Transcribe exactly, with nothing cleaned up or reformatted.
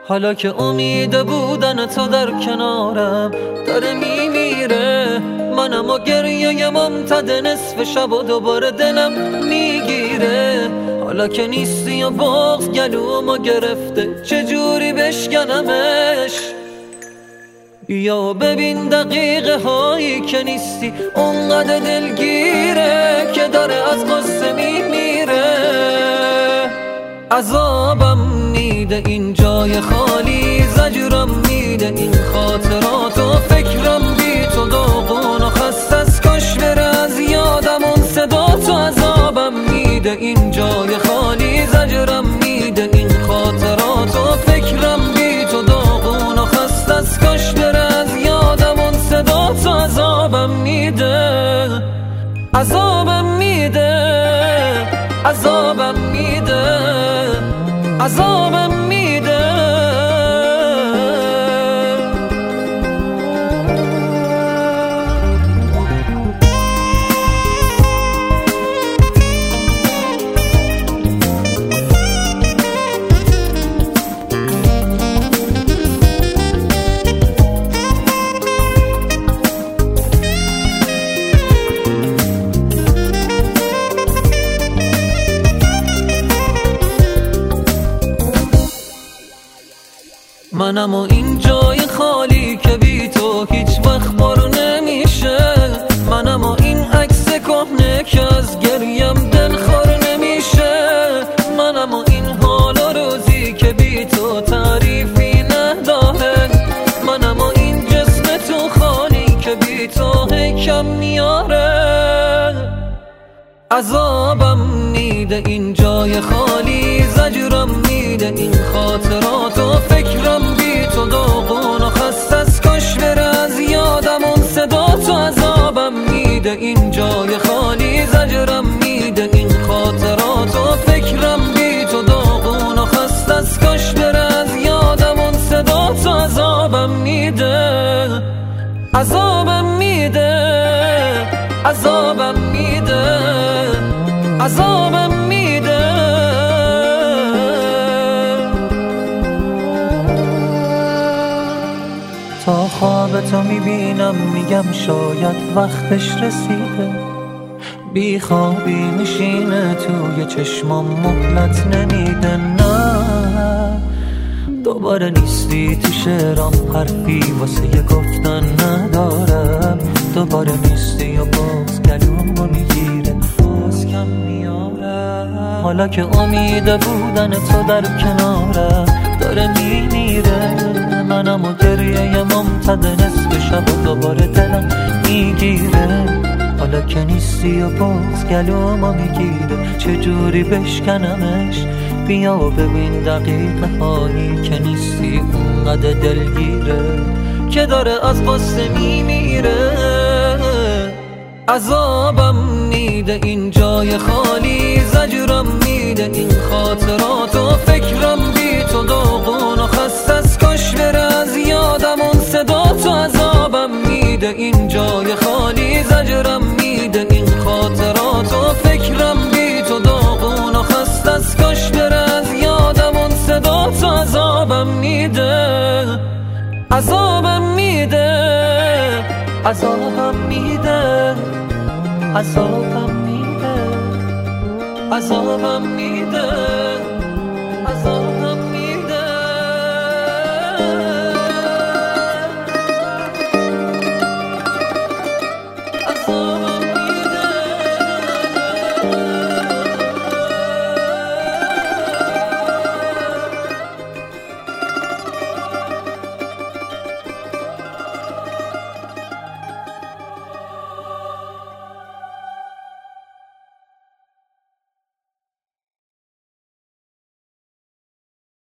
حالا که امید بودن تو در کنارم داره میمیره، منم و گریه ممتد نصف شب و دوباره دلم میگیره. حالا که نیستی و بغض گلومو گرفته، چجوری بشکنمش؟ بیا و ببین دقیقه هایی که نیستی اونقدر دلگیره که داره از قصه میمیره. عذابم میده این جای خالی، زجرم میده این خاطرات و فکرم بی تو داغون و خسته از کاش بره از یادم اون صدا تو. عذابم میده این جای خالی، زجرم میده این خاطرات و فکرم بی تو داغون و خسته از کاش بره از یادم اون صدا تو. عذابم میده، عذابم میده، عذابم میده، عذابم میده. منم و این جای خالی که بی تو هیچ وقت پر نمیشه، منم و این عکس کهنه که از گریم دلخور نمیشه، منم و این حال و روزی که بی تو تعریفی نداره، منم و این جسم تو خالی که بی تو کم میاره. عذابم میده این جای خالی، زجرم میده این خاطرات و فکرم بی تو داغون و خسته از کاش بره از یادم اون صدا تو. عذابم میده این جای خالی، زجرم میده این خاطرات و فکرم بی تو داغون و خسته از کاش بره از یادم اون صدا تو. عذابم میده، عذابم میده، عذابم میده، عذابم میده. تا خواب تو میبینم میگم شاید وقتش رسیده، بی خوابی میشینه توی چشمام مهلت نمیده. نه دوباره نیستی تو شعرام، حرفی واسه یه گفتن ندارم. دوباره نیستی و باز گلومو میگیره، باز کم میارم. حالا که امید بودن تو در کنارم داره میمیره، منم و گریه ممتد نصف شب و دوباره دلم میگیره. حالا که نیستی و باز گلومو میگیره، چجوری بشکنمش؟ بیا و ببین دقیقه هایی که نیستی اونقدر دلگیره که داره از قصه میمیره. عذابم میده این جای خالی، زجرم میده این خاطرات و فکرم بی تو داغون و خسته از کاش بره از یادم اون صدا تو. عذابم میده این جای خالی، زجرم میده این خاطرات و فکرم بی تو داغون و خسته از کاش بره از یادم اون صدا تو. عذابم میده، عذابم میده، عذابم میده، عذابم میده، عذابم میده.